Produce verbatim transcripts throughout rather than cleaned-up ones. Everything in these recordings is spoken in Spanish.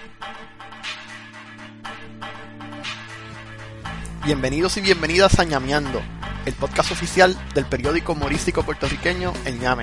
Bienvenidos y bienvenidas a Ñameando, el podcast oficial del periódico humorístico puertorriqueño El Ñame.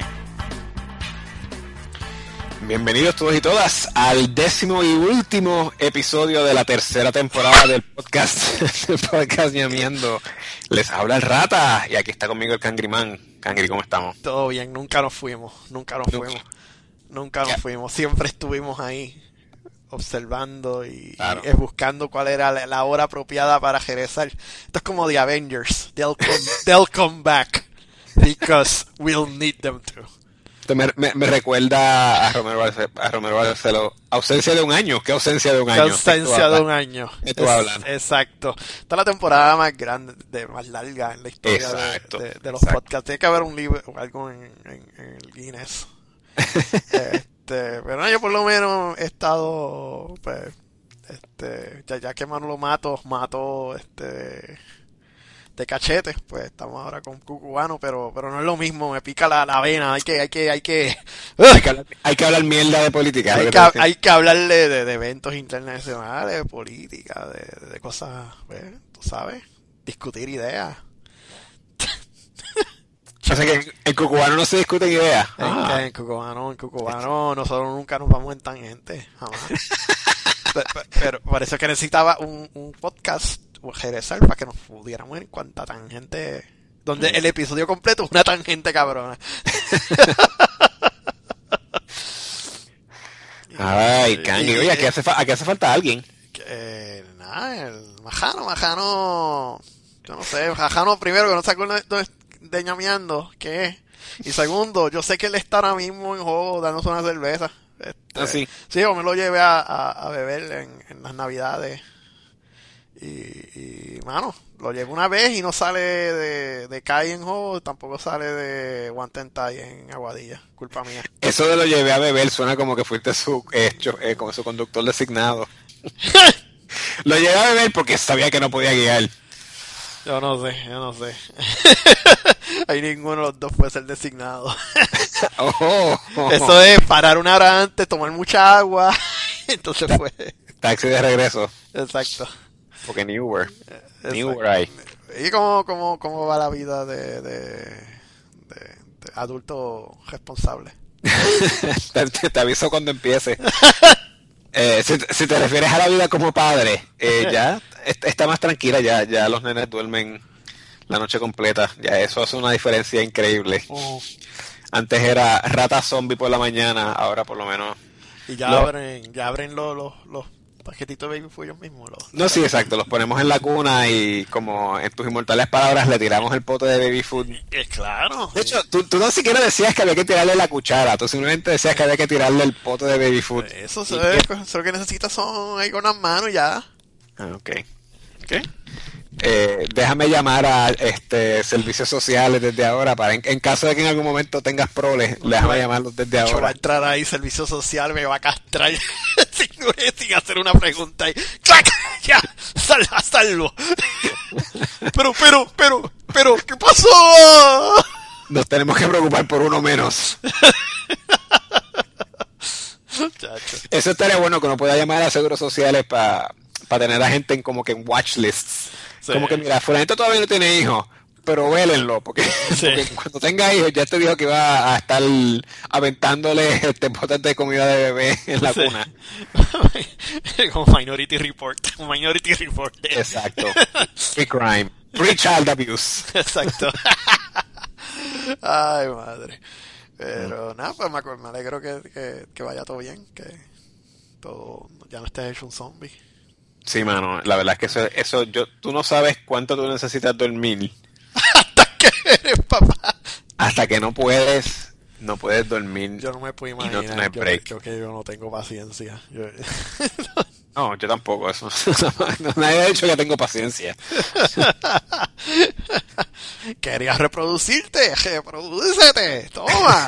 Bienvenidos todos y todas al décimo y último episodio de la tercera temporada del podcast, del podcast Ñameando. Les habla el Rata y aquí está conmigo el Cangrimán. Cangri, ¿cómo estamos? Todo bien, nunca nos fuimos, nunca nos Nunca. fuimos, nunca nos Ya. fuimos, siempre estuvimos ahí observando y, Claro. y buscando cuál era la, la hora apropiada para regresar. Esto es como The Avengers, they'll come, they'll come back because we'll need them to. Esto me, me, me recuerda a Romero Barce- a Romero Barceló. Ausencia de un año. ¿Qué ausencia de un Qué año? ausencia de un año. ¿Qué tú Es- hablas? Exacto. Esta es la temporada más grande, de, más larga en la historia de, Exacto, de, de los exacto. podcasts. Tiene que haber un libro o algo en, en, en el Guinness. este, pero no, yo por lo menos he estado, pues, este, ya, ya que Manolo Matos mató, este, de cachete, pues estamos ahora con Cucubano, pero, pero no es lo mismo, me pica la, la vena, hay que, hay que, hay que, Hay que hablar, hay que hablar mierda de política. hay ¿lo que, te decía? hay que hablarle de, de eventos internacionales, de política, de, de cosas, pues, tú sabes, discutir ideas. O sea que en Cucubano no se discuten ideas. En, Ah. en Cucubano, en Cucubano, nosotros nunca nos vamos en tangente, jamás. pero, pero- pero por eso es que necesitaba un, un podcast o regresar para que nos pudiéramos ir en cuanta tangente, donde el episodio completo es una tangente cabrona. Ay, Cangri. Oye, aquí hace, fa- aquí hace falta alguien. Eh, nada, el Majano, Majano, yo no sé, Majano primero que no se acuerda de, de Ñameando, ¿qué es? Y segundo, yo sé que él está ahora mismo en juego dándose una cerveza. Este, Ah, sí. Sí, yo me lo llevé a, a, a beber en, en las navidades. Y, y, mano, lo llevé una vez y no sale de, de Kai en juego, tampoco sale de Guantentai en Aguadilla, culpa mía. Eso de lo llevé a beber suena como que fuiste su hecho, eh, como su conductor designado. Lo llevé a beber porque sabía que no podía guiar. Yo no sé, yo no sé. Ahí ninguno de los dos puede ser designado. Oh, oh. Eso es parar una hora antes, tomar mucha agua. Entonces fue. Taxi de regreso. Exacto. Porque ni Uber. Ni Exacto. Uber hay. ¿Y cómo, cómo, cómo va la vida de, de, de, de adulto responsable? te, te- te aviso cuando empiece. Eh, si, si te refieres a la vida como padre, eh, ya est- está más tranquila, ya, ya los nenes duermen la noche completa. Ya eso hace una diferencia increíble. Antes era rata zombie por la mañana, ahora por lo menos. Y ya Lo- abren, ya abren los, los, los paquetitos de baby food ellos mismos. Los, No, sí, exacto, los ponemos en la cuna y como en tus inmortales palabras le tiramos el pote de baby food. Eh, claro. De hecho, tú, tú no siquiera decías que había que tirarle la cuchara, tú simplemente decías que había que tirarle el pote de baby food. Eso, Y- eso, es- eso lo que necesitas son ahí con las manos ya. Ah, ok. ¿Qué? Eh, déjame llamar a este servicios sociales desde ahora para en, en caso de que en algún momento tengas problemas, déjame llamarlos desde Yo va a ahora. entrar ahí, servicio social, me va a castrar sin, sin hacer una pregunta y ¡clac! ¡Ya! ¡Sal, a salvo! Pero, pero, pero, pero, ¿qué pasó? Nos tenemos que preocupar por uno menos. Chacho. Eso estaría bueno que uno pueda llamar a seguros sociales para tener a gente en como que en watch lists. Sí. Como que mira, fulanito todavía no tiene hijos, pero vélenlo, porque, Sí. porque cuando tenga hijos ya te dijo que va a estar aventándole este botes de comida de bebé en la Sí. cuna. Como Minority Report. Minority Report. Exacto. Free crime. Free child abuse. Exacto. Ay, madre. Pero nada, pues me, acu- me alegro que, que, que vaya todo bien, que todo ya no estés hecho un zombie. Sí, mano, la verdad es que eso, eso yo, tú no sabes cuánto tú necesitas dormir Hasta que eres papá. hasta que no puedes, no puedes dormir. Yo no me puedo Y no imaginar. tener yo, break. yo que yo no tengo paciencia. Yo- No, yo tampoco, eso. Nadie ha dicho que tengo paciencia. Querías reproducirte, reprodúcete, toma.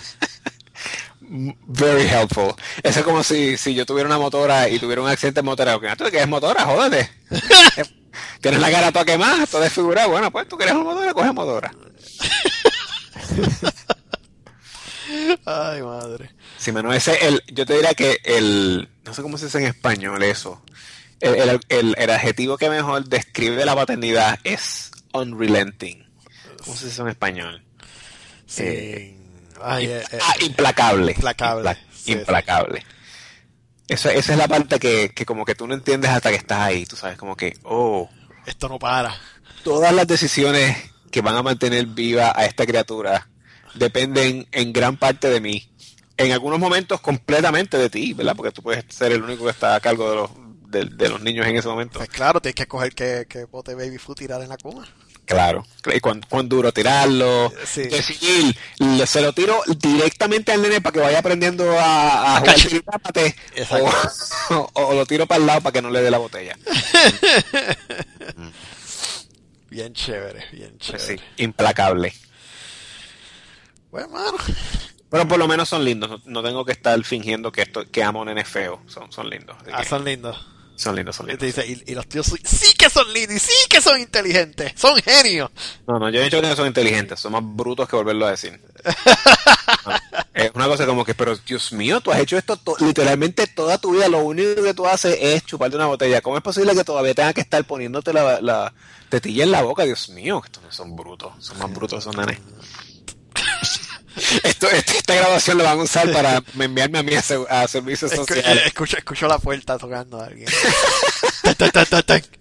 Very helpful. Eso es como si, si yo tuviera una motora y tuviera un accidente en motora. ¿Tú te quieres motora? Jódete. Tienes la cara toda quemada, toda desfigurada. Bueno, pues tú quieres una motora, coge motora. Ay, madre. Sí, mano, ese, el, yo te diría que el, no sé cómo se dice en español eso, el, el, el, el adjetivo que mejor describe la paternidad es unrelenting. ¿Cómo se dice en español? Eh, Sí. Ay, eh, eh, ah, implacable. implacable. Impla- Sí, sí. implacable. Eso, esa es la parte que, que como que tú no entiendes hasta que estás ahí, tú sabes, como que, oh, Esto no para. todas las decisiones que van a mantener viva a esta criatura dependen en gran parte de mí. En algunos momentos completamente de ti, ¿verdad? Porque tú puedes ser el único que está a cargo de los, de, de los niños en ese momento. Pues claro, tienes que coger que, que bote baby food tirar en la cuna. Claro. Y cuán, cuán duro tirarlo. Sí. Decidir, le- se lo tiro directamente al nene para que vaya aprendiendo a, a jugar Cacho. tiritápate, Exacto. o, o, o lo tiro para el lado para que no le dé la botella. Bien chévere, bien Pues chévere. sí, implacable. Bueno, mano. Pero por lo menos son lindos. No, no tengo que estar fingiendo que esto, que amo nenes feos. Son, son lindos. Así Ah, que- son lindos. son lindos, son Y te lindos. dice, y, y los tíos sí que son lindos y sí que son inteligentes. Son genios. No, no, yo he dicho que son inteligentes. Son más brutos que volverlo a decir. No, es una cosa como que, pero Dios mío, tú has hecho esto to- literalmente toda tu vida. Lo único que tú haces es chuparte una botella. ¿Cómo es posible que todavía tengas que estar poniéndote la, la tetilla en la boca? Dios mío, estos no son brutos. Son más brutos esos nenes. Esto, este- esta grabación lo van a usar para enviarme a mí a, se- a servicios Escu- sociales. escucho, escucho la puerta tocando a alguien. Tac, tac, tac, tac, tac.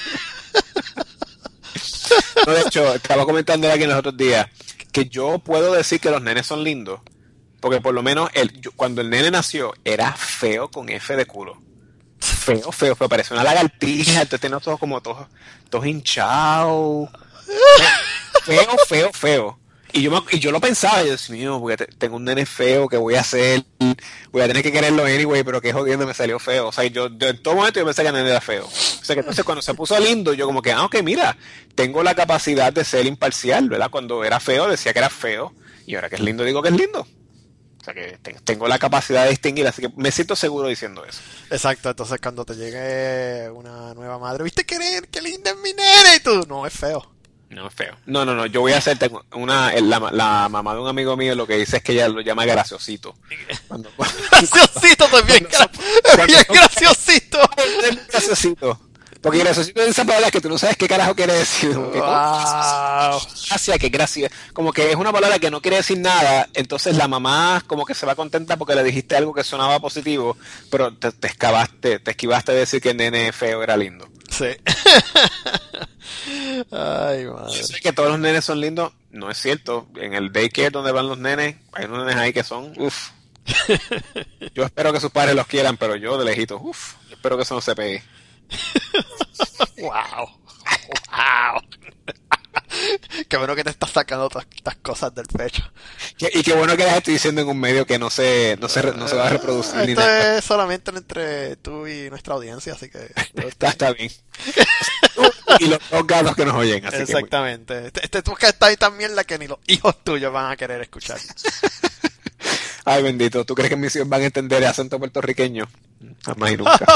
No, de hecho, estaba comentando aquí en los otros días que yo puedo decir que los nenes son lindos. Porque por lo menos el, yo- cuando el nene nació era feo con F de culo. Feo, feo, feo. Parecía una lagartija. Entonces tenía los ojos como todos, todos hinchados. Feo, feo, feo. Y yo, me- y yo lo pensaba, y Dios mío, porque te- tengo un nene feo, ¿qué voy a hacer? Voy a tener que quererlo anyway, pero que jodiendo me salió feo. O sea, yo, yo en todo momento yo pensé que el nene era feo. O sea, que entonces cuando se puso lindo, yo como que, ah, ok, mira, tengo la capacidad de ser imparcial, ¿verdad? Cuando era feo decía que era feo, y ahora que es lindo digo que es lindo. O sea, que te- tengo la capacidad de distinguir, así que me siento seguro diciendo eso. Exacto, entonces cuando te llegue una nueva madre, ¿viste qué, qué linda es mi nena? Y tú, no, es feo. No es feo. No, no, no. Yo voy a hacer tengo una. La, la mamá de un amigo mío lo que dice es que ella lo llama graciosito. Cuando, Graciosito también, gra- cuando- bien graciosito. graciosito. Porque graciosito es esa palabra que tú no sabes qué carajo quiere decir. Como que, Wow. gracia, que gracia. Como que es una palabra que no quiere decir nada. Entonces la mamá como que se va contenta porque le dijiste algo que sonaba positivo, pero te, te escavaste, te esquivaste de decir que el nene feo era lindo. Sí. Ay, madre. Yo sé que todos los nenes son lindos, no es cierto. En el daycare donde van los nenes, hay unos nenes ahí que son, uff. Yo espero que sus padres los quieran, pero yo de lejito, uff, espero que eso no se pegue. Wow. Wow. Qué bueno que te estás sacando todas estas cosas del pecho. Que- y qué bueno que las estoy diciendo en un medio que no se, no se, re- no se va a reproducir ni Esto nada. es solamente entre tú y nuestra audiencia, así que... Está, está bien. Y los dos gatos que nos oyen, así que Exactamente. Este, este podcast está ahí tan mierda que ni los hijos tuyos van a querer escuchar. ay bendito, ¿tú crees que mis hijos van a entender el acento puertorriqueño? Jamás y nunca.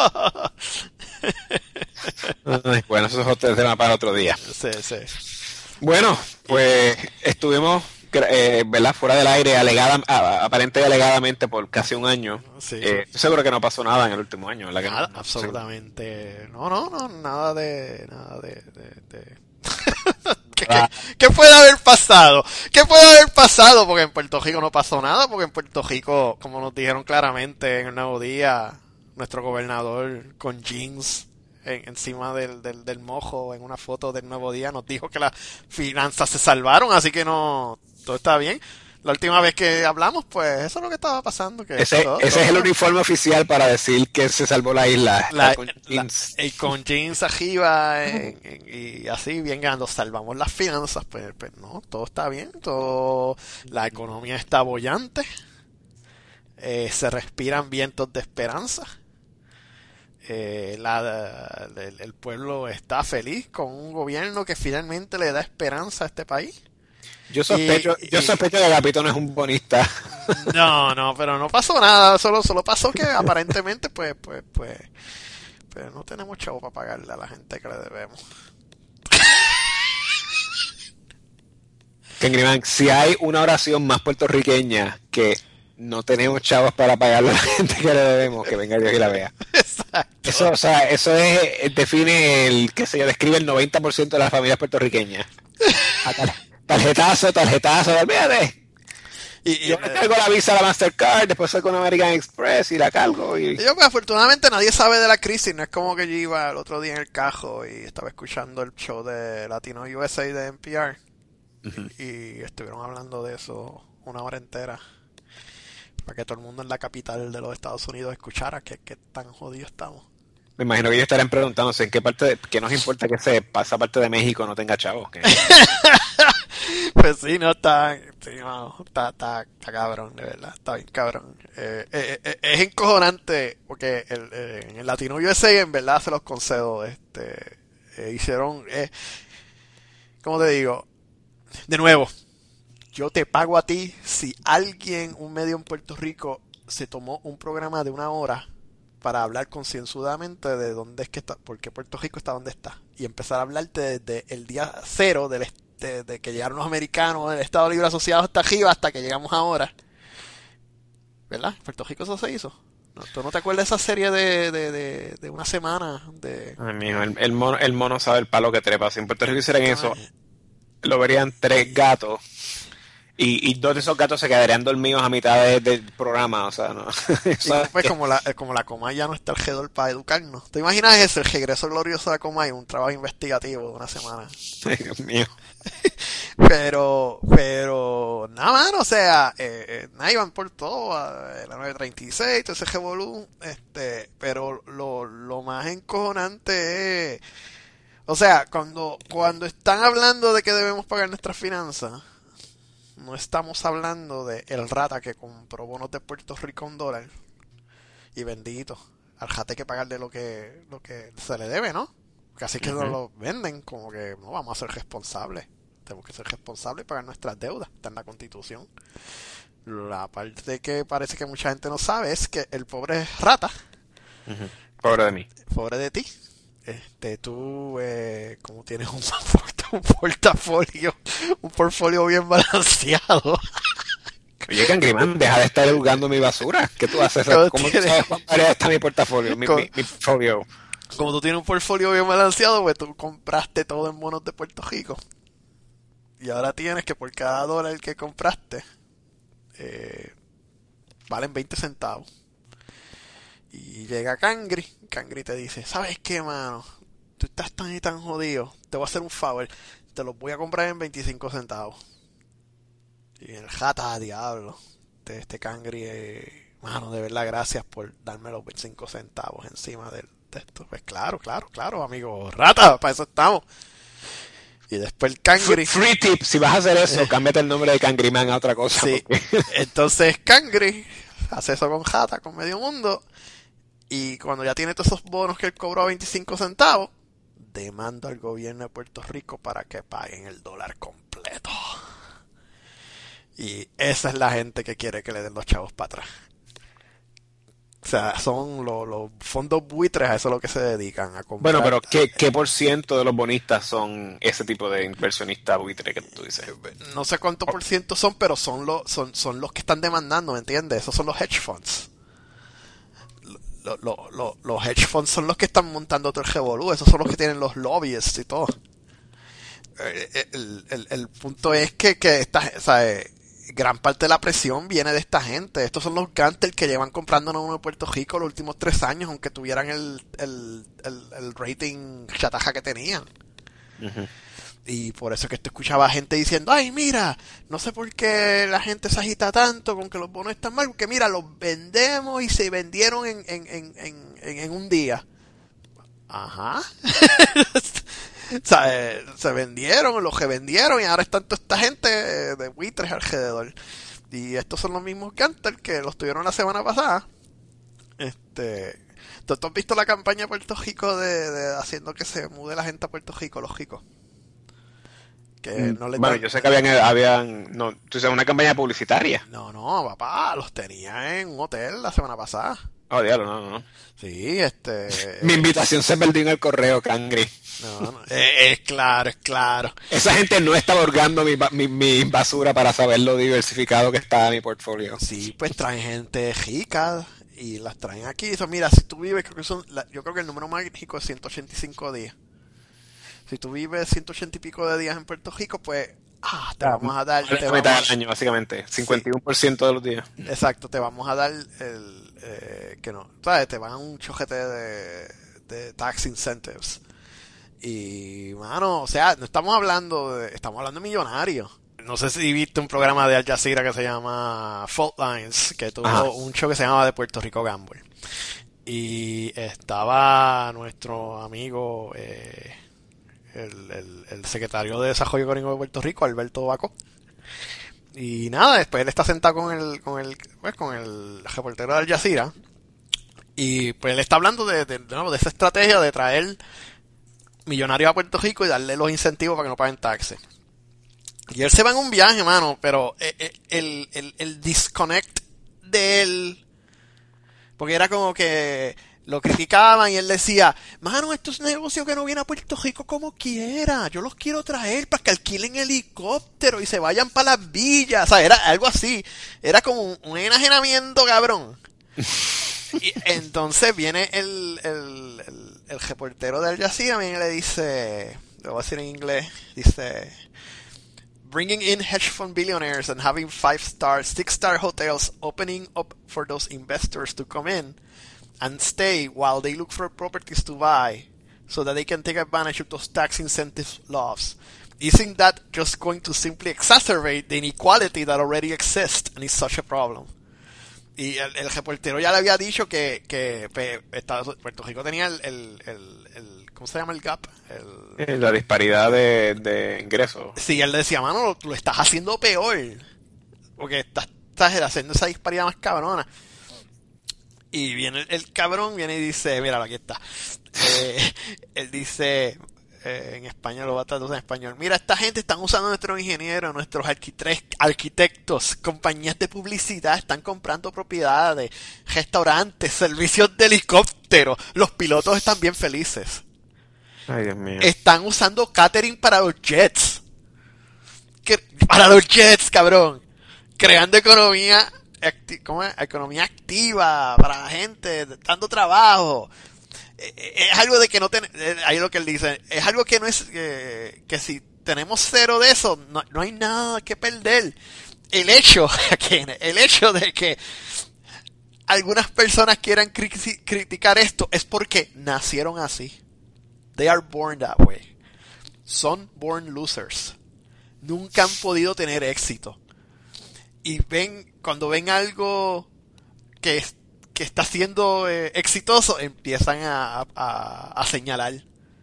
Ay, bueno, eso es otro tema para otro día. Sí, sí. Bueno, pues estuvimos, eh, ¿verdad? Fuera del aire, alegada, a- aparente y alegadamente por casi un año. Sí. Eh, estoy seguro que no pasó nada en el último año, ¿verdad? Que no- Nada, no- absolutamente. No, no, no, nada de... Nada de... de, de- ¿Qué, Ah. qué- qué puede haber pasado? ¿Qué puede haber pasado? Porque en Puerto Rico no pasó nada, porque en Puerto Rico, como nos dijeron claramente en el Nuevo Día, nuestro gobernador con jeans en- encima del, del, del mojo en una foto del Nuevo Día nos dijo que las finanzas se salvaron, así que no, todo está bien. La última vez que hablamos, pues eso es lo que estaba pasando. Que Ese, todo- ese todo- es el uniforme oficial para decir que se salvó la isla. la- con la- jeans. y con jeans arriba en- en- y así bien ganando, salvamos las finanzas, pues, pues no, todo está bien, todo, la economía está bollante, eh, se respiran vientos de esperanza, eh, la, el, el pueblo está feliz con un gobierno que finalmente le da esperanza a este país. Yo sospecho, y- yo y- sospecho que Agapito no es un bonista. No, no, pero no pasó nada, solo, solo pasó que aparentemente pues, pues, pues, pues no tenemos chavo para pagarle a la gente que le debemos. Que escriban, si hay una oración más puertorriqueña que no tenemos chavos para pagarle a la gente que le debemos, que venga Dios y la vea. Exacto. Eso, o sea, eso es, define el, qué sé yo, describe el noventa por ciento de las familias puertorriqueñas. Tarjetazo, tarjetazo, olvídate. Y, y yo me cargo la Visa, la Mastercard, después saco una American Express y la cargo. Y... Yo, pues, afortunadamente nadie sabe de la crisis. No es como que yo iba el otro día en el cajo y estaba escuchando el show de Latino U S A de N P R. Uh-huh. Y, y estuvieron hablando de eso una hora entera. Para que todo el mundo en la capital de los Estados Unidos escuchara que, que tan jodidos estamos. Me imagino que ellos estarán preguntándose en qué parte, de, qué nos importa que se esa parte de México no tenga chavos. ¿Qué? Pues sí, no, está, sí, no, está, está, está cabrón, de verdad, está bien cabrón. Eh, eh, eh, es encojonante porque el, eh, en el Latino U S A en verdad se los concedo, este, eh, hicieron, eh, ¿cómo te digo? De nuevo, yo te pago a ti si alguien, un medio en Puerto Rico, se tomó un programa de una hora para hablar concienzudamente de dónde es que está, por qué Puerto Rico está donde está, y empezar a hablarte desde el día cero del de, de que llegaron los americanos del Estado Libre Asociado hasta arriba hasta que llegamos ahora, ¿verdad? Puerto Rico eso se hizo. ¿No? ¿Tú no te acuerdas de esa serie de, de, de, de una semana? De... Ay, mijo, el, el, mono, el mono sabe el palo que trepa. Si en Puerto Rico hicieran eso, lo verían tres gatos. Y, y dos de esos gatos se quedarían dormidos a mitad de, del programa, o sea, no. Y pues como la, como la Comay ya no está alrededor para educarnos. ¿Te imaginas ese, el regreso glorioso de Comay, un trabajo investigativo de una semana? Ay, Dios mío. Pero, pero, nada más, o sea, eh, eh, nada, iban por todo, eh, la nueve treinta y seis, todo ese revolú, este, pero lo, lo más encojonante es, o sea, cuando, cuando están hablando de que debemos pagar nuestras finanzas, no estamos hablando de el rata que compró bonos de Puerto Rico a un dólar. Y bendito, al rata hay que pagarle lo que, lo que se le debe, ¿no? Casi que uh-huh. nos lo venden como que no vamos a ser responsables. Tenemos que ser responsables y pagar nuestras deudas. Está en la Constitución. La parte que parece que mucha gente no sabe es que el pobre rata. Uh-huh. Pobre de mí. Pobre de ti. Este, tú, eh, como tienes un, un portafolio, un portfolio bien balanceado. Oye, Cangriman, deja de estar jugando mi basura. ¿Qué tú haces? ¿Cómo tú sabes cuánto está mi portafolio? Mi, mi, mi portfolio. Como tú tienes un portfolio bien balanceado, pues tú compraste todo en bonos de Puerto Rico. Y ahora tienes que por cada dólar que compraste, eh, valen veinte centavos. Y llega Cangri, Cangri te dice, ¿sabes qué, mano? Tú estás tan y tan jodido, te voy a hacer un favor, te los voy a comprar en veinticinco centavos. Y el jata, diablo, este, este Cangri, eh, mano, de verdad, gracias por darme los veinticinco centavos encima de, de esto. Pues claro, claro, claro, amigo, rata, para eso estamos. Y después el Cangri... Free, free tip, si vas a hacer eso, cámbiate el nombre de Cangriman a otra cosa. Sí, porque... entonces Cangri hace eso con jata, con medio mundo... Y cuando ya tiene todos esos bonos que él cobró a veinticinco centavos, demanda al gobierno de Puerto Rico para que paguen el dólar completo. Y esa es la gente que quiere que le den los chavos para atrás. O sea, son los, los fondos buitres, a eso es lo que se dedican, a comprar. Bueno, pero ¿qué, qué por ciento de los bonistas son ese tipo de inversionista buitre que tú dices? No sé cuánto por ciento son, pero son los, son, son los que están demandando, ¿me entiendes? Esos son los hedge funds. Lo, lo, lo, los hedge funds son los que están montando todo el revolú, esos son los que tienen los lobbyists y todo. El, el, el, el punto es que, que esta, o sea, gran parte de la presión viene de esta gente. Estos son los Gantel que llevan comprándonos uno de Puerto Rico los últimos tres años, aunque tuvieran el, el, el, el rating chataja que tenían. Uh-huh. Y por eso es que tú escuchaba gente diciendo, ay, mira, no sé por qué la gente se agita tanto con que los bonos están mal, porque mira, los vendemos y se vendieron en, en, en, en, en un día. Ajá. O sea, eh, se vendieron, los que vendieron, y ahora están toda esta gente de buitres alrededor. Y estos son los mismos Gantel que los tuvieron la semana pasada. Este, ¿tú, tú has visto la campaña de Puerto Rico de, de haciendo que se mude la gente a Puerto Rico, los ricos? Que no les bueno, dan... yo sé que habían, habían no, tú sabes, una campaña publicitaria. No, no, papá, los tenía en un hotel la semana pasada. Oh, diablo, no, no, no. Sí, este... Mi eh, invitación se perdió en el correo, Cangri. no, no, eh, es claro, es claro. Esa gente no estaba hurgando mi, ba- mi, mi basura para saber lo diversificado que estaba mi portfolio. Sí, pues traen gente rica y las traen aquí. Eso, mira, si tú vives, creo que son, la- yo creo que el número mágico es ciento ochenta y cinco días. Si tú vives ciento ochenta y pico de días en Puerto Rico, pues, ah, te Ah, vamos a dar, te la mitad vamos del a, año, básicamente. sí, cincuenta y uno por ciento de los días. exacto, te vamos a dar el, eh, que no, ¿sabes? Te van un chojete de, de tax incentives. Y, mano, o sea, no estamos hablando de, estamos hablando de millonarios. No sé si viste un programa de Al Jazeera que se llama Fault Lines, que Ajá. tuvo un show que se llamaba de Puerto Rico Gamble. Y estaba nuestro amigo, eh, el, el- el secretario de Desarrollo Económico de Puerto Rico, Alberto Baco. Y nada, después él está sentado con el, con el, pues, con el reportero de Al Jazeera. Y pues él está hablando de, de, de nuevo, de esa estrategia de traer millonarios a Puerto Rico y darle los incentivos para que no paguen taxes. Y él se va en un viaje, mano, pero eh, eh, el, el, el disconnect de él, porque era como que lo criticaban y él decía, mano, esto es negocio que no viene a Puerto Rico como quiera, yo los quiero traer para que alquilen helicóptero y se vayan para las villas, o sea, era algo así, era como un, un enajenamiento, cabrón. Y entonces viene el, el, el, el reportero de Al Jazeera, viene y le dice, lo voy a decir en inglés, dice... Bringing in hedge fund billionaires and having five star, six star hotels opening up for those investors to come in and stay while they look for properties to buy so that they can take advantage of those tax incentive laws. Isn't that just going to simply exacerbate the inequality that already exists and is such a problem? Y el, el reportero ya le había dicho que, que pe- Estados- Puerto Rico tenía el, el, el, el- ¿cómo se llama el gap? El, Eh, La disparidad de, de ingresos. sí, él decía, mano, lo, lo estás haciendo peor. Porque estás, estás haciendo esa disparidad más cabrona. Y viene el, el cabrón, viene y dice, mira, aquí está. Eh, él dice, eh, en español, lo va a traducir en español. Mira, esta gente están usando nuestros ingenieros, nuestros arquitre- arquitectos, compañías de publicidad, están comprando propiedades, restaurantes, servicios de helicóptero. Los pilotos están bien felices. Ay, Dios mío. Están usando catering para los jets. Que- para los jets, cabrón. Creando economía, acti- ¿cómo es? Economía activa para la gente, dando trabajo. Eh, eh, Es algo de que no ten, eh, ahí es lo que él dice, es algo que no es, que, que si tenemos cero de eso, no, no hay nada que perder. El hecho, que- el hecho de que algunas personas quieran cri- criticar esto es porque nacieron así. They are born that way. Son born losers. Nunca han podido tener éxito. Y ven, cuando ven algo que, que está siendo eh, exitoso, empiezan a, a, a señalar.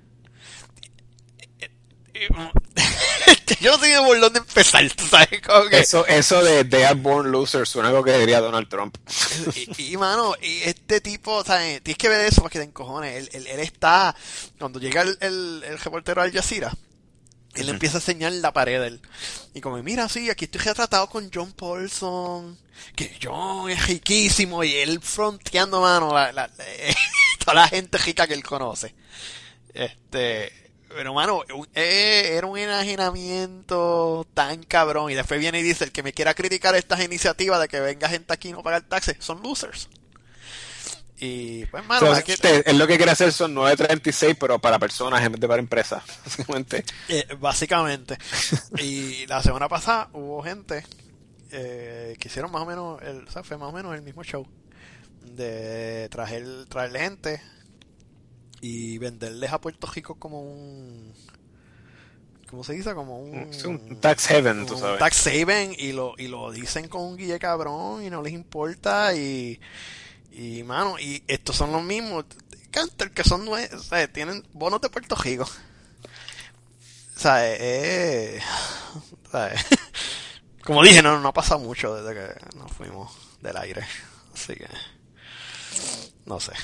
Yo no sé por dónde empezar, ¿tú sabes? Como que, Eso, eso de They Are Born Losers suena algo que diría Donald Trump. y, y, mano, y este tipo, ¿sabes? Tienes que ver eso para que te encojones. Él, él, él está, cuando llega el, el, el reportero Al Jazeera, él Ujú. empieza a enseñar la pared de él. Y como, mira, sí, aquí estoy retratado con John Paulson. Que John es riquísimo. Y él fronteando, mano, la, la, la- toda la gente rica que él conoce. Este, pero, mano, un- eh, era un enajenamiento tan cabrón. Y después viene y dice, el que me quiera criticar estas iniciativas de que venga gente aquí y no pagar taxes, son losers. Y, pues, mano, Entonces, aquí, este, él lo que quiere hacer son nueve treinta y seis, pero para personas en vez de para empresas, básicamente. eh, básicamente. Y la semana pasada hubo gente eh, que hicieron más o menos, el, o sea, fue más o menos el mismo show. De traer, traerle gente y venderles a Puerto Rico como un, ¿cómo se dice? Como Es un un, tax heaven, tú como un sabes. tax haven y lo, y lo dicen con un guille cabrón y no les importa y, y mano, y estos son los mismos Canter que son nue- o sea, tienen bonos de Puerto Rico. O sea, eh, o sea, como dije, no, no ha pasado mucho desde que nos fuimos del aire. Así que, no sé.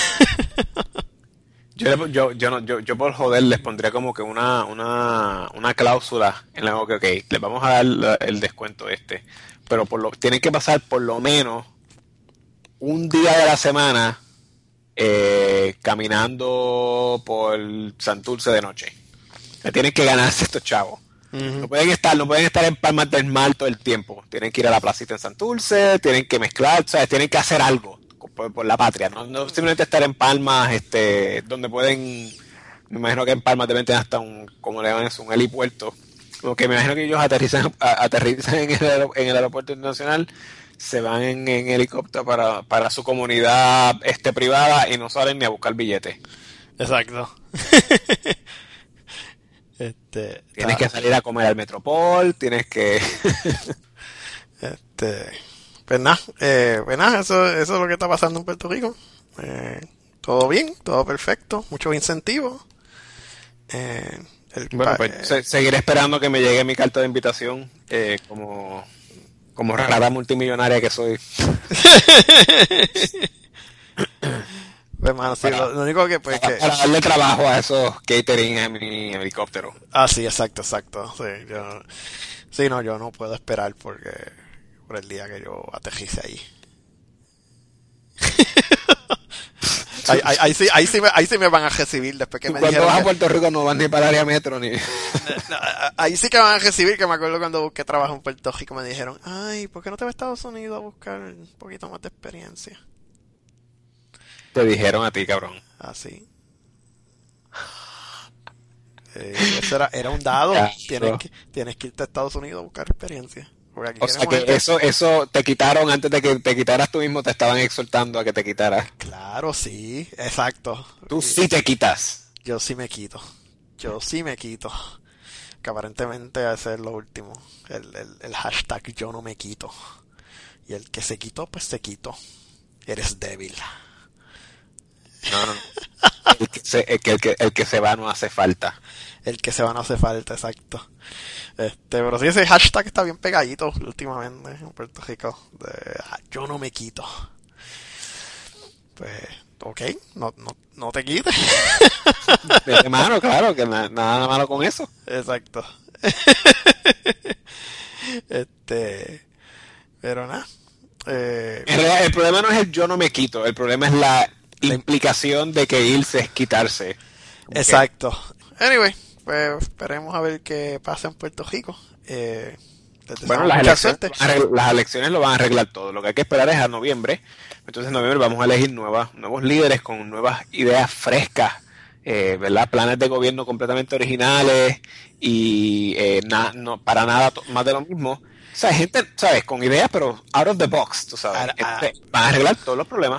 Yo, le- yo, yo, no, yo, yo por joder les pondría como que una, una, una cláusula en la que, ok, les vamos a dar la- el descuento este, pero por lo, tienen que pasar por lo menos un día de la semana eh, caminando por Santurce de noche. Que tienen que ganarse estos chavos. Uh-huh. No pueden estar, no pueden estar en Palmas del Mar todo el tiempo. Tienen que ir a la placita en Santurce, tienen que mezclar, ¿sabes? Tienen que hacer algo por, por la patria. No, no simplemente estar en Palmas, este, donde pueden, me imagino que en Palmas deben tener hasta un, como le llaman eso, un helipuerto. Como que me imagino que ellos aterrizan, a, aterrizan en, el, en el aeropuerto internacional, se van en, en helicóptero para, para su comunidad este, privada y no salen ni a buscar billetes. Exacto. Este, tienes que salir a comer al Metropol, tienes que... este, pues nada, eh, pues nada, eso, eso es lo que está pasando en Puerto Rico. Eh, todo bien, todo perfecto, muchos incentivos. Eh, el bueno, pa- pues eh, se, seguiré esperando que me llegue mi carta de invitación eh, como, como rara multimillonaria que soy. pues, mano, sí, para, lo, lo único que pues para, que... para darle trabajo a esos catering en mi helicóptero. Ah, sí, exacto, exacto. Sí, yo, sí, no, yo no puedo esperar porque por el día que yo aterrice ahí. ahí, ahí, ahí, sí, ahí, sí me, ahí sí me van a recibir después que me Cuando dijeron vas a que- Puerto Rico no vas ni para el área metro ni... ahí sí que me van a recibir, que me acuerdo cuando busqué trabajo en Puerto Rico me dijeron, ay, ¿por qué no te vas a Estados Unidos a buscar un poquito más de experiencia? Te dijeron a ti, cabrón. Así. Eh, eso era, era un dado. Ya, Tienes no. que, tienes que irte a Estados Unidos a buscar experiencia. Porque aquí O sea queremos que gente- eso, eso te quitaron antes de que te quitaras tú mismo, te estaban exhortando a que te quitaras. Claro, sí, exacto. Tú sí te quitas. Yo sí me quito. Yo sí me quito. Que aparentemente ese es lo último. El, el, el hashtag yo no me quito. Y el que se quitó, pues se quitó. Eres débil. No, no, no. El que se, el que, el que, el que se va no hace falta. El que se va no hace falta, exacto. Este, pero sí, ese hashtag está bien pegadito últimamente en Puerto Rico. De, ah, yo no me quito. Pues, ok, no, no, no te quites. De mano, claro, que na- nada malo con eso. Exacto. Este, pero nada. Eh, En realidad, el problema no es el yo no me quito, el problema es la implicación de que irse es quitarse. Como que- exacto. Anyway, pues esperemos a ver qué pasa en Puerto Rico. Eh, les Bueno, deseamos las mucha elecciones, suerte. van a arregl- las elecciones lo van a arreglar todo. Lo que hay que esperar es a noviembre. Entonces en noviembre vamos a elegir nuevas, nuevos líderes con nuevas ideas frescas, eh, ¿verdad? Planes de gobierno completamente originales y eh, na- no, para nada to- más de lo mismo. O sea, gente, ¿sabes? Con ideas, pero out of the box, tú sabes. Ah, ah. Este, van a arreglar todos los problemas.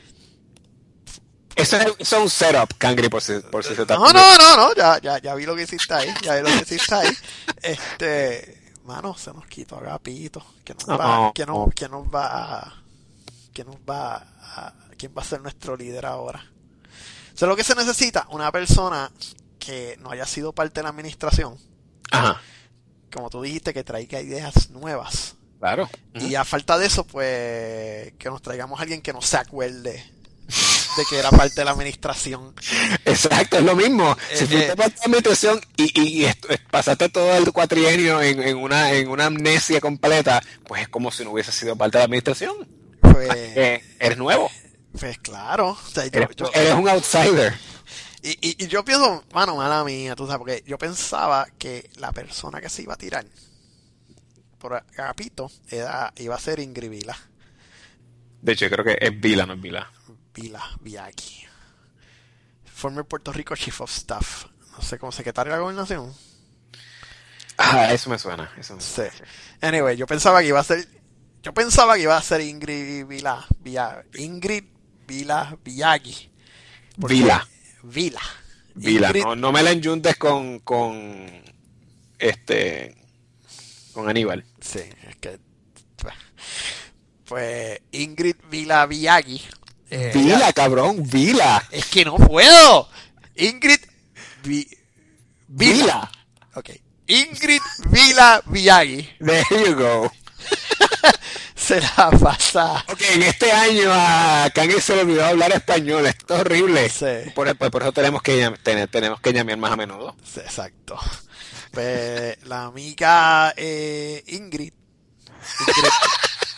Eso es, eso es un setup, Cangri, por si, por si se está... No, no, no, no, ya, ya, ya vi lo que hiciste ahí, ya vi lo que hiciste ahí. Este, mano, se nos quitó Agapito, que nos va, No. que nos, que nos va a, que nos va a, quién va a ser nuestro líder ahora. O sea, lo que se necesita, una persona que no haya sido parte de la administración, Ajá, como tú dijiste, que traiga ideas nuevas. claro. Y a falta de eso, pues, que nos traigamos a alguien que no se acuerde de que era parte de la administración. Exacto, es lo mismo. Si Eh, fuiste eh. parte de la administración y, y, y esto- pasaste todo el cuatrienio en, en una en una amnesia completa, pues es como si no hubiese sido parte de la administración. Pues, Eh, eres nuevo, pues claro. O sea, yo, eres, yo- eres un outsider. y, y, y yo pienso, mano, mala mía, tú sabes, porque yo pensaba que la persona que se iba a tirar por Agapito era, iba a ser Ingrid Vila. De hecho, yo creo que es Vila, no es Vila. Vila, Viaki. Former Puerto Rico Chief of Staff. No sé, como secretario de la gobernación. Ah, eso me suena. Eso me suena. Sí. Anyway, yo pensaba que iba a ser. Yo pensaba que iba a ser Ingrid Vila. Vila Ingrid Vila Villagui. Porque- Vila. Vila. Vila, Ingrid- no, no me la enjuntes con con este con Aníbal. Sí, es que. Pues, pues Ingrid Vila Villagui. eh, Vila, ella- cabrón, Vila. Es que no puedo. Ingrid Vi- Vila. Vila. Ok. Ingrid Vila Villagui There you go. se la pasa. Ok, en este año a Kanye se le olvidó hablar español, esto es horrible. Sí. Por, por- por eso tenemos que, llam- tener- tenemos que llamar más a menudo. Sí, exacto. Pues, la amiga eh, Ingrid, Ingrid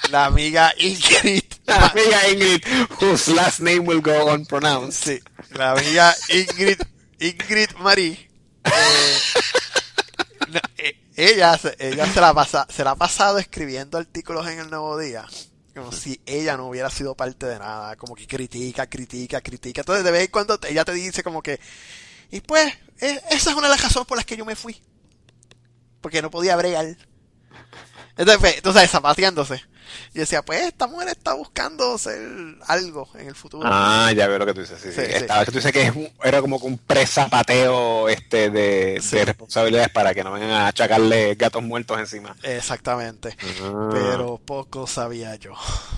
la amiga Ingrid. La amiga Ingrid, whose last name will go unpronounced. Sí, la amiga Ingrid, Ingrid Marie. Eh, no, eh, ella, se- ella se la pasa, se la ha pasado escribiendo artículos en el Nuevo Día. Como si ella no hubiera sido parte de nada. Como que critica, critica, critica. Entonces de vez en cuando ella te dice como que, y pues, eh, esa es una de las razones por las que yo me fui. Porque no podía bregar. Entonces, pues, tú sabes, zapateándose. Y decía, pues esta mujer está buscando ser algo en el futuro. Ah, ya veo lo que tú dices. Sí, sí. Sí, sí. Estaba, tú dices que es un- era como que un presapateo este, de, Sí. de responsabilidades para que no vengan a achacarle gatos muertos encima. Exactamente. Ah. Pero poco sabía yo.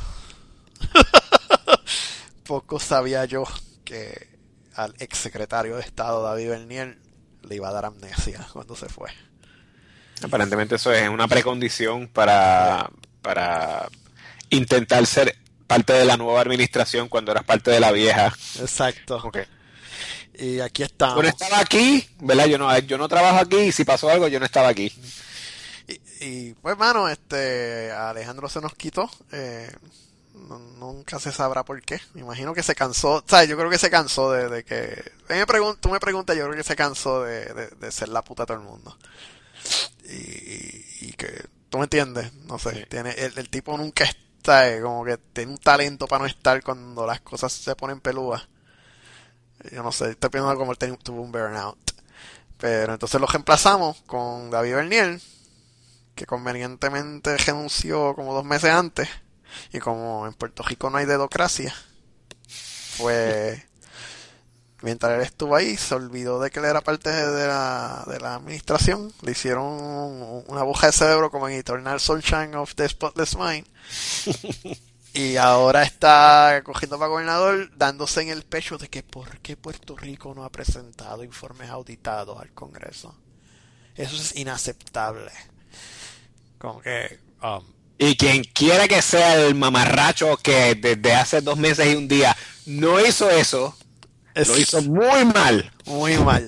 Poco sabía yo que al exsecretario de Estado David Bernier le iba a dar amnesia cuando se fue. Aparentemente eso es una precondición para, para intentar ser parte de la nueva administración cuando eras parte de la vieja. Exacto. Ok. Y aquí Yo estamos. no estaba aquí, ¿verdad? Yo no, yo no trabajo aquí y si pasó algo yo no estaba aquí. Y, y, pues, mano, este Alejandro se nos quitó. Eh, no- nunca se sabrá por qué. Me imagino que se cansó. O sea, yo creo que se cansó de, de que. Me pregun- tú me preguntas, yo creo que se cansó de, de, de ser la puta de todo el mundo. Y, y, y que. ¿Tú me entiendes? No sé. Sí. Tiene, el, el tipo nunca está. eh, Como que tiene un talento para no estar cuando las cosas se ponen pelúas. Yo no sé. Estoy pensando como él ten- tuvo un burnout. Pero entonces lo reemplazamos con David Bernier, que convenientemente renunció como dos meses antes, y como en Puerto Rico no hay dedocracia, pues mientras él estuvo ahí se olvidó de que él era parte de la, de la administración, le hicieron un- una aguja de cerebro como en Eternal Sunshine of the Spotless Mind, y ahora está cogiendo para gobernador dándose en el pecho de que por qué Puerto Rico no ha presentado informes auditados al Congreso. Eso es inaceptable. Como que, um, Y quien quiera que sea el mamarracho que desde hace dos meses y un día no hizo eso, es lo hizo muy mal. muy mal.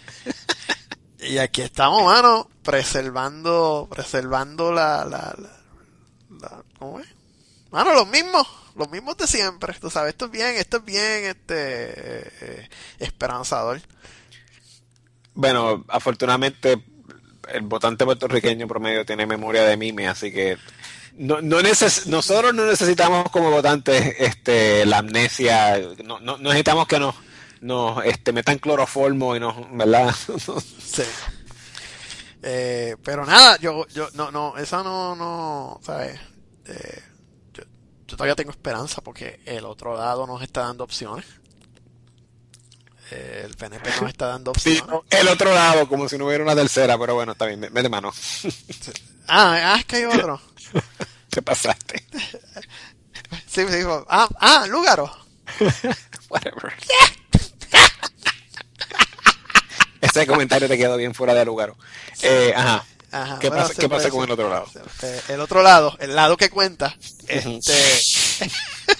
Y aquí estamos, mano, preservando, preservando la, la, la, la- ¿cómo es? Mano, los mismos, los mismos de siempre. Tú sabes, esto es bien, esto es bien, este, eh, eh, esperanzador. Bueno, afortunadamente el votante puertorriqueño promedio tiene memoria de mime, así que no, no neces- nosotros no necesitamos como votantes este, la amnesia, no, no, no necesitamos que nos, nos este, metan cloroformo y nos, ¿verdad? Sí. Eh, pero nada, yo, yo, no, no, esa no, no, ¿sabes? Eh, yo, yo todavía tengo esperanza porque el otro lado nos está dando opciones. Eh, el P N P nos está dando Sí, opciones. el otro lado, como si no hubiera una tercera, pero bueno, está bien, vete mano, Ah, ah, es que hay otro. te pasaste. Sí, sí, dijo, ah, ah, Lúgaro. Whatever. Ese comentario te quedó bien fuera de lugar. Eh, ajá. Ajá, ¿Qué bueno, pasa, se ¿qué pasa puede con el decir. otro lado? Eh, el otro lado, el lado que cuenta, Ujú. este,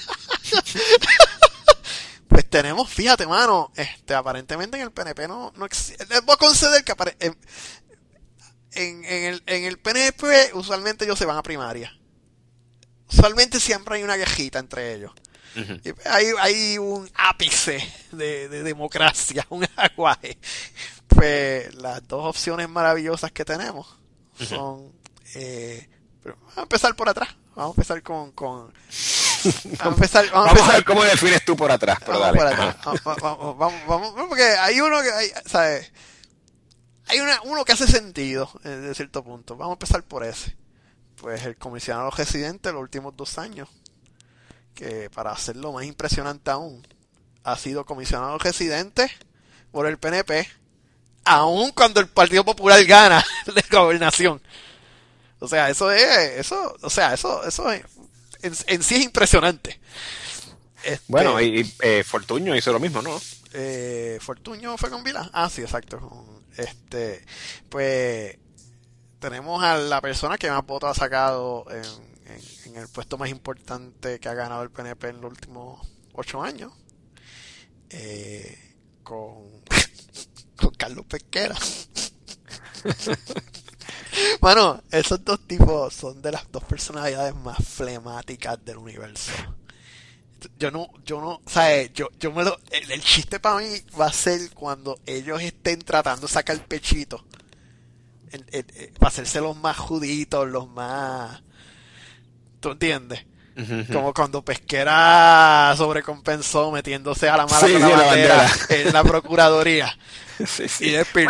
pues tenemos, fíjate, mano, este, aparentemente en el P N P no, no existe. Les voy a conceder que apare- en, en, en el, en el P N P usualmente ellos se van a primaria. Usualmente siempre hay una quejita entre ellos. Ujú. Y hay, hay un ápice de, de democracia, un aguaje. Pues las dos opciones maravillosas que tenemos son... Eh, pero vamos a empezar por atrás. Vamos a empezar con... con vamos a empezar, vamos a Vamos a empezar ver cómo defines tú por atrás, pero vamos dale. por atrás. Ajá. Vamos, vamos, vamos, vamos, vamos, porque hay uno que... Hay, ¿sabes? Hay una, uno que hace sentido eh, de cierto punto. Vamos a empezar por ese. Pues el comisionado residente los últimos dos años, que para hacerlo más impresionante aún, ha sido comisionado residente por el P N P, aun cuando el Partido Popular gana la gobernación. O sea, eso es, eso, o sea, eso, eso es, en, en sí es impresionante. Este, Bueno, y, y, eh, Fortuño hizo lo mismo, ¿no? eh, Fortuño fue con Vila. Ah, sí, exacto. Este, pues tenemos a la persona que más votos ha sacado en, en, en el puesto más importante que ha ganado el P N P en los últimos ocho años. Eh, con, con Carlos Pesquera. Mano, esos dos tipos son de las dos personalidades más flemáticas del universo. Yo no, yo no, ¿sabes? Yo, yo me lo, el, el chiste para mí va a ser cuando ellos estén tratando de sacar el pechito. El, el, el, para hacerse los más juditos, los más... ¿Tú entiendes? Ujú. Como cuando Pesquera sobrecompensó metiéndose a la mala Sí, con sí, la la bandera bandera. en la procuraduría. Sí, Y sí. después...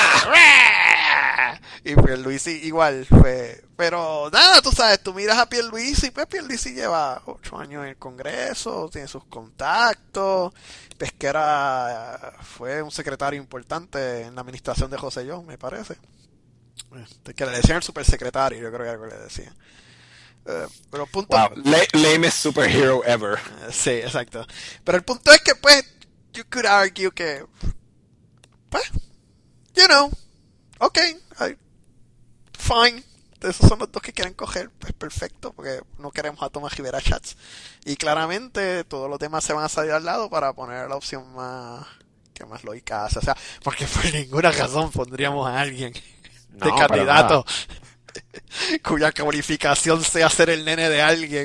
Y Pierluisi igual fue... Pero nada, tú sabes, tú miras a Pierluisi, pues Pierluisi lleva ocho años en el Congreso, tiene sus contactos. Pesquera fue un secretario importante en la administración de José Yo, me parece. Este, que le decían el supersecretario, yo creo que era lo que le decían. Eh, pero el punto... Wow, la- lamest superhero ever. eh, sí, exacto. Pero el punto es que, pues, you could argue que... Pues, you know, ok, I- fine. Esos son los dos que quieren coger, pues perfecto, porque no queremos a Tomás Rivera Chats. Y claramente todos los demás se van a salir al lado para poner la opción más que más lógica hace. O sea, porque por ninguna razón pondríamos a alguien de No, para candidato cuya cualificación sea ser el nene de alguien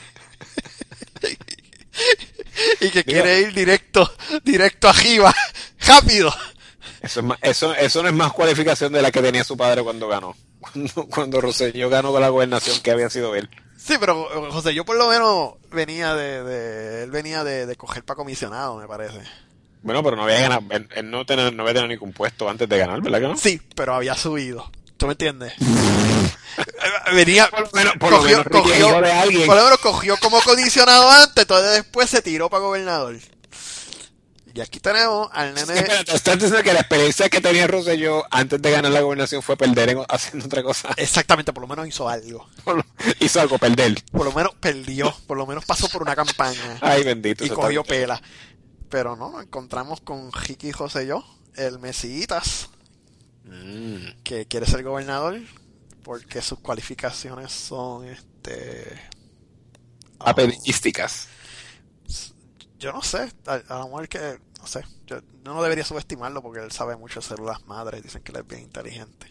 y que Digo, quiere ir directo, directo arriba, rápido. Eso, es más- eso, eso no es más cualificación de la que tenía su padre cuando ganó. Cuando, cuando Rosselló ganó con la gobernación que había sido él. Sí, pero eh, José, yo por lo menos venía de, de él venía de, de coger para comisionado, me parece. Bueno, pero no había ganado, él, él no, tenía, no había tenido ningún puesto antes de ganar, ¿verdad que no? Sí, pero había subido. ¿Tú me entiendes? Eh, Venía, Por lo menos, por lo cogió, menos Ricky es cogió, hijo de alguien. por lo menos cogió como comisionado antes, entonces después se tiró para gobernador. Y aquí tenemos al nene. Espérate, estás diciendo que la experiencia que tenía Rosselló antes de ganar la gobernación fue perder en- haciendo otra cosa. Exactamente, por lo menos hizo algo. Por lo- Hizo algo, perder. Por lo menos perdió, por lo menos pasó por una campaña Ay, bendito. y eso cogió está bien. pela. Pero no, nos encontramos con Ricky José Yo, el Mesitas, Mm. que quiere ser gobernador porque sus cualificaciones son este oh, Apelísticas. yo no sé, a, a lo mejor que no sé, yo yo no debería subestimarlo porque él sabe mucho de células madres, dicen que él es bien inteligente.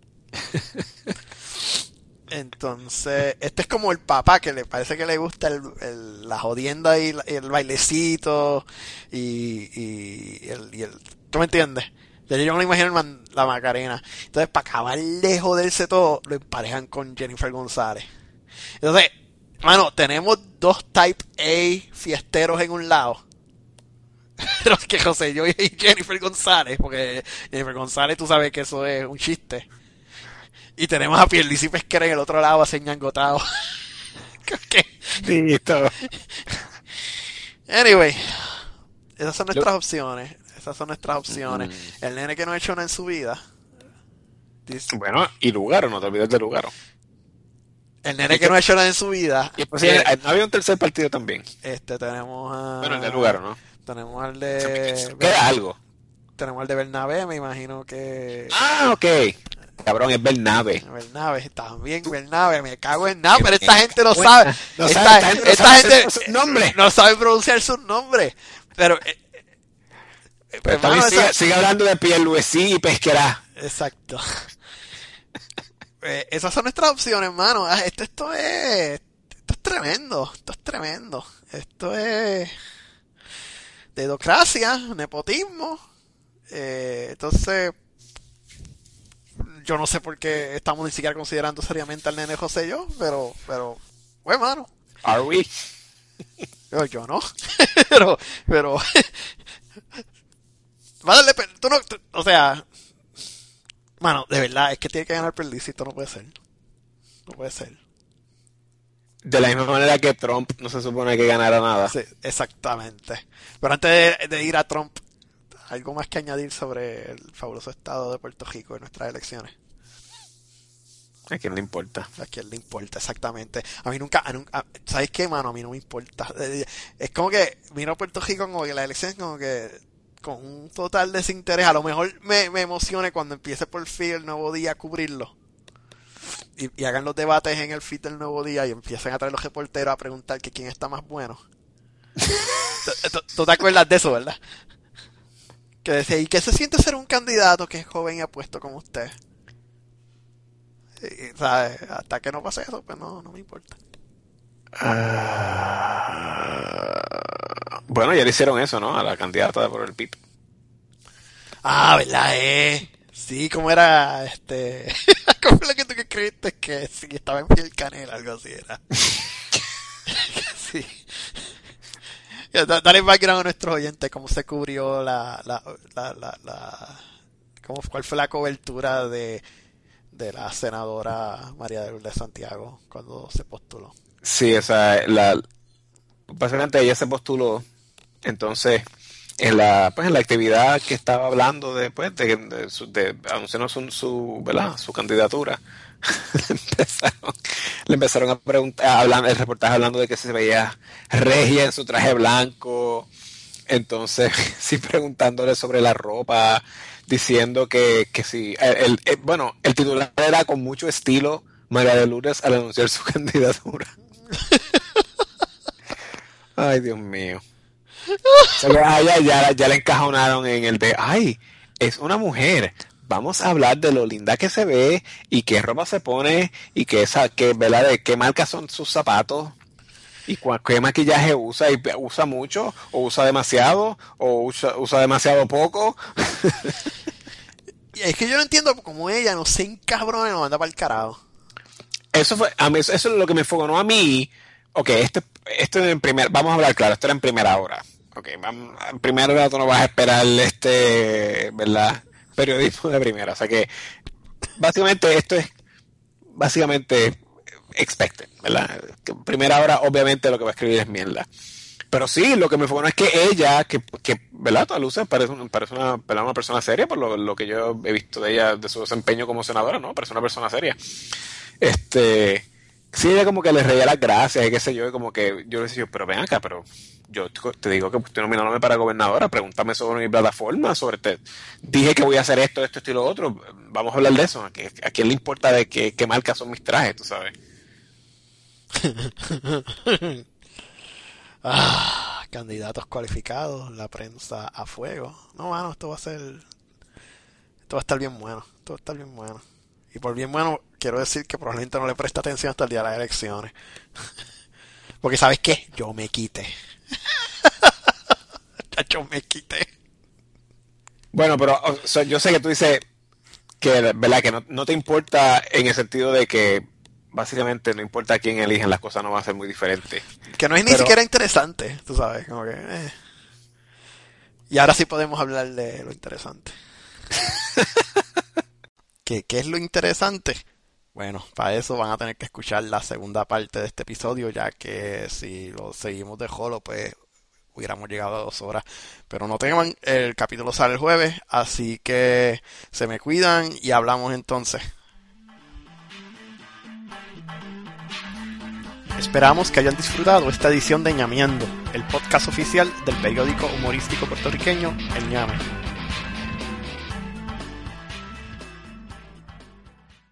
Entonces, este es como el papá que le parece que le gusta el, el- la jodienda y, la- y el bailecito y, y, el, y el... ¿Tú me entiendes? Ya yo no me imagino el man- la Macarena. Entonces, para acabar de joderse todo, lo emparejan con Jennifer González. Entonces, mano, tenemos dos Type A fiesteros en un lado. Los que José yo y Jennifer González, porque Jennifer González tú sabes que eso es un chiste. Y tenemos a Pierluisi Pesquera en el otro lado, así ñangotado. ¿Qué? Sí, todo. Anyway, esas son nuestras Yo- opciones. Esas son nuestras opciones. Mm. El nene que no ha hecho nada en su vida. Dice- Bueno, y Lugaro, no te olvides de Lugaro. El nene Y que que- no ha hecho nada en su vida. Y pues, eh, no había un tercer partido también. este tenemos a. Bueno, el de Lugaro, ¿no? Tenemos al Se- de. Queda algo. Tenemos al de Bernabé, me imagino que. Ah, ok. Cabrón, es Bernabe. Bernabe, también Bernabe, me cago en nada, pero esta gente no Bueno, sabe. no esta, sabe, esta gente no esta sabe gente hacer su nombre. no sabe pronunciar sus nombres. Pero, eh, eh, Pero hermano, también esa- sigue, sigue hablando de Pierluisi y Pesquera. Exacto. Eh, esas son nuestras opciones, hermano. Ah, Esto, esto es. Esto es tremendo. Esto es tremendo. Esto es. Dedocracia, nepotismo. Eh, entonces. Yo no sé por qué estamos ni siquiera considerando seriamente al nene José yo, pero. Pero. Bueno, hermano. Are we? Yo, yo no. pero. Pero. Va a darle. pe- Tú no. tú- o sea. Mano, de verdad, es que tiene que ganar Pierluisi, esto no puede ser. No puede ser. De la misma manera que Trump no se supone que ganara nada. Sí, exactamente. Pero antes de, de ir a Trump, algo más que añadir sobre el fabuloso estado de Puerto Rico en nuestras elecciones. A quién le importa. A quién le importa, exactamente. A mí nunca, a nunca- ¿sabes qué, mano? A mí no me importa. Es como que vino a Puerto Rico como que la elección es como que con un total desinterés. A lo mejor me, me emocione cuando empiece por fin el Nuevo Día a cubrirlo. Y, y hagan los debates en el feed del Nuevo Día y empiecen a traer los reporteros a preguntar que quién está más bueno. ¿Tú, tú- tú te acuerdas de eso, verdad? Que decía, ¿y qué se siente ser un candidato que es joven y apuesto como usted? Y, ¿sabes? Hasta que no pase eso, pues no, no me importa. Uh, bueno, ya le hicieron eso, ¿no? A la candidata por el P I B. Ah, ¿verdad? Eh. Sí, como era, este... ¿Cómo fue lo que tú que escribiste? Que sí, estaba en piel canela, algo así era. Sí. Ya, da- Dale background a nuestros oyentes, cómo se cubrió la... la, la, la, la- cómo, ¿cuál fue la cobertura de, de la senadora María de Lourdes Santiago cuando se postuló? Sí, o sea, la, básicamente ella se postuló, entonces en la pues en la actividad que estaba hablando de pues de, de, su- de anunciando su, su ¿verdad? Su candidatura le empezaron, le empezaron a preguntar, hablando, el reportaje hablando de que se veía regia en su traje blanco, entonces sí preguntándole sobre la ropa, diciendo que, que sí, el, el- el- bueno, el titular era con mucho estilo María de Lourdes al anunciar su candidatura. Ay, Dios mío. O sea, que a ella ya, ya le encajonaron en el de, ay, es una mujer. Vamos a hablar de lo linda que se ve y qué ropa se pone y qué, esa, qué, ¿verdad? De qué marca son sus zapatos y cua- qué maquillaje usa y usa mucho o usa demasiado o usa, usa demasiado poco. Y es que yo no entiendo cómo ella no se encabrona y nos manda para el carajo. Eso fue, a mí, eso es lo que me enfogonó a mí. Ok, este, esto en primer, vamos a hablar claro, esto era en primera hora. Ok, vamos, en primera hora tú no vas a esperar este, ¿verdad? Periodismo de primera. O sea que básicamente esto es básicamente expected, ¿verdad? Que en primera hora obviamente lo que va a escribir es mierda. Pero sí, lo que me enfogonó es que ella, que, que ¿verdad? Toda luces parece, un- parece una, ¿verdad? Una persona seria por lo, lo que yo he visto de ella, de su desempeño como senadora, ¿no? Parece una persona seria. Este, sí, ella como que le reía las gracias y qué sé yo, y como que yo le decía, pero ven acá, pero yo te te digo que estoy nominándome para gobernadora, pregúntame sobre mi plataforma, sobre te, dije que voy a hacer esto, esto, esto y lo otro, vamos a hablar de eso, ¿a, qué- a quién le importa de qué, qué marca son mis trajes, tú sabes? Ah, candidatos cualificados, la prensa a fuego. No, mano, esto va a ser... Esto va a estar bien bueno. Esto va a estar bien bueno. Y por bien bueno, quiero decir que probablemente no le presta atención hasta el día de las elecciones. Porque ¿sabes qué? Yo me quité. Yo me quité. Bueno, pero o sea, yo sé que tú dices que, ¿verdad? Que no, no te importa en el sentido de que básicamente no importa quién eligen, las cosas no van a ser muy diferentes. Que no es ni Pero siquiera interesante, tú sabes. Como que, eh. Y ahora sí podemos hablar de lo interesante. ¿Qué, ¿Qué es lo interesante? Bueno, para eso van a tener que escuchar la segunda parte de este episodio, ya que si lo seguimos de Holo, pues hubiéramos llegado a dos horas. Pero no teman, el capítulo sale el jueves, así que se me cuidan y hablamos entonces. Esperamos que hayan disfrutado esta edición de Ñameando, el podcast oficial del periódico humorístico puertorriqueño El Ñame.